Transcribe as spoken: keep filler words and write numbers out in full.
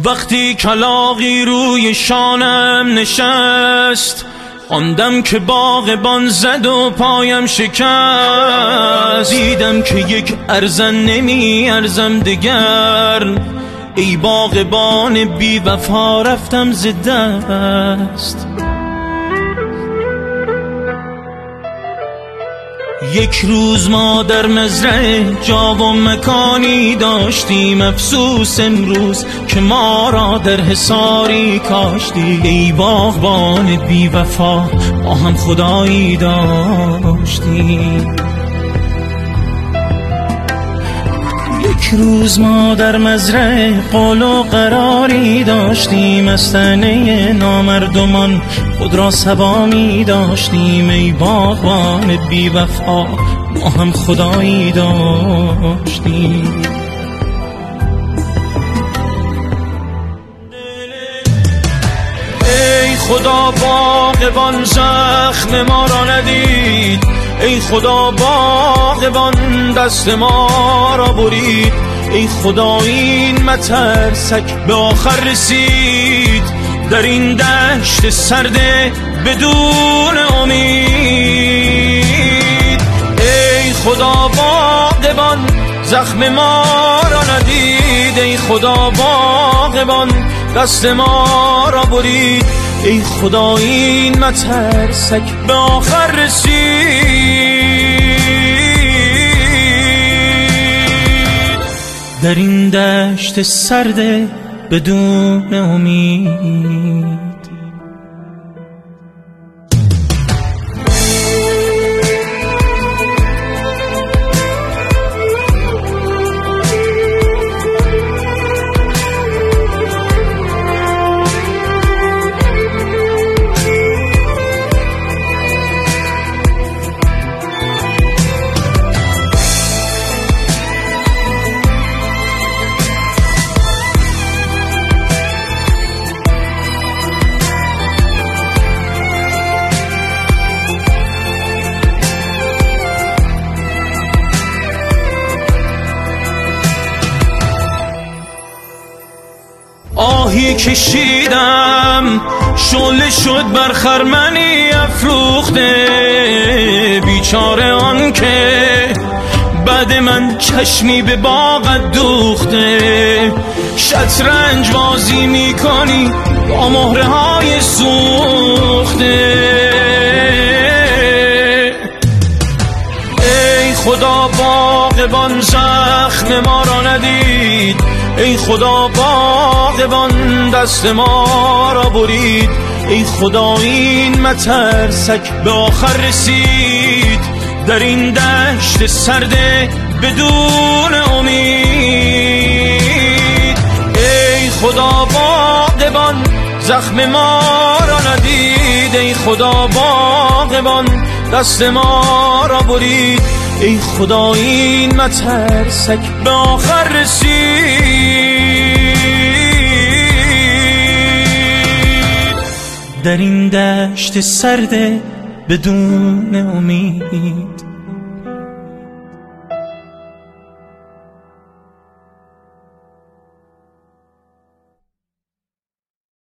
وقتی کلاغی روی شانم نشست، آندم که باغبان زد و پایم شکست. دیدم که یک ارزن نمی ارزم دگر، ای باغبان بی وفا رفتم ز دست. یک روز ما در مزرعه جا و مکانی داشتیم، افسوس امروز که ما را در حصاری کاشتی. ای باغبان بی وفا ما هم خدایی داشتیم. یک روز ما در مزرعه قول و قراری داشتیم، از طعنه نامردمان خود را صبا می داشتیم. ای باغبان بی وفا ما هم خدایی داشتیم. ای خدا باغبان زخم ما را ندید، ای خدا باغبان دست ما را برید. ای خدا این مترسک به آخر رسید، در این دشت سرده بدون امید. ای خدا باغبان زخم ما را ندید، ای خدا باغبان دست ما را برید. ای خدا این مترسک به آخر رسید، در این دشت سرده بدون امید. آهی کشیدم شعله شد بر خرمنی افروخته، بیچاره آن که بعد من چشمی به باغت دوخته. شطرنج بازی میکنی با مهره های سوخته. ای خدا باغبان زخم ما را ندید، ای خدا باغبان دست ما را برید. ای خدا این مترسک به آخر رسید، در این دشت سرده بدون امید. ای خدا باغبان زخم ما را ندید، ای خدا باغبان دست ما را برید. ای خدا این مترسک به آخر رسید، در این دشت سرده بدون امید.